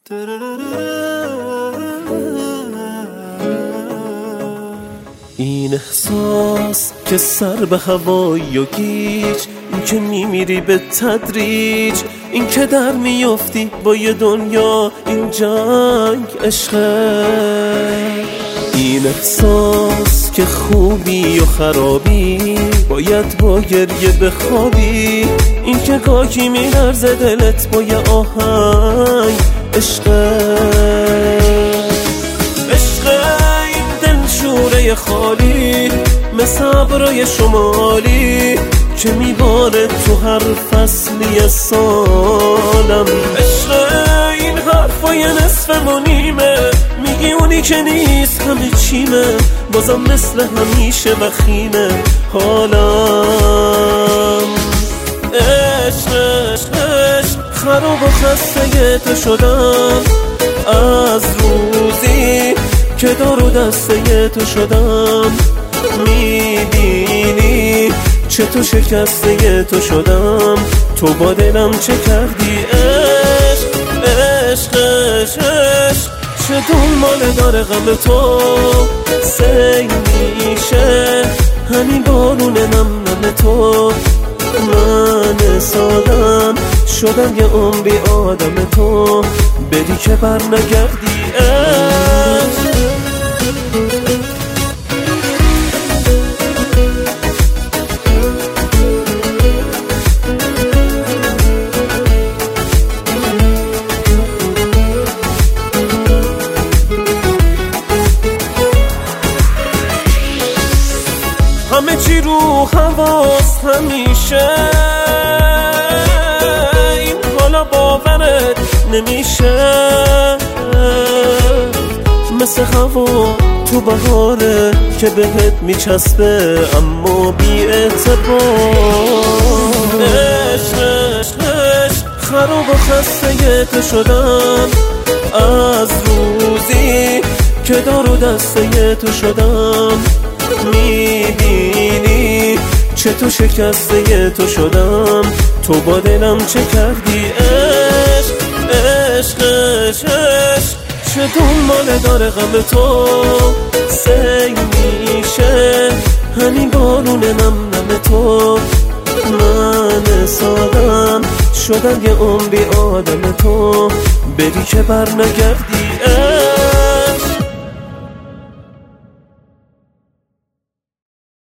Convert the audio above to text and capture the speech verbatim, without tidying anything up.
این احساس که سر به هوایی و گیج، این که میمیری به تدریج، این که در میافتی با یه دنیا، این جنگ عشقه. این احساس که خوبی و خرابی، باید با گریه بخوابی، این که گاهی میلرزه دلت با یه آهنگ عشقه. شوره خالی مثل ابرای شمالی که میباره تو هر فصلی سالم. عشق این حرفای نصف و نیمه، میگی اونی که نیست همه چیمه، بازم مثل همیشه وخیمه حالم. عشق عشق عشق خراب و خسته تو شدم، از روزی که دار و دسته تو شدم. میبینی چه تو شکسته تو شدم، تو با دلم چه کردی. عشق عشق عشق عشق چه دنباله داره غم تو، سیل میشه همین بارون نم نم تو. من سادم شدم یه عمری آدم تو، بدی که بر نگردی. عشق همه چی رو حواس همیشه، این حالا باورت نمیشه. مثل هوا تو بهاره که بهت میچسبه اما بی اعتبار. عشق عشق عشق خراب و خسته تو شدم، از روزی که دار و دسته تو شدم. میبینی چه تو شکسته تو شدم، تو با دلم چه کردی. عشق عشق عشق عشق چه دنباله داره غم تو، سیل میشه همین بارون نم نم تو. من سادم شدم یه عمری آدم تو، بری که بر نگردی.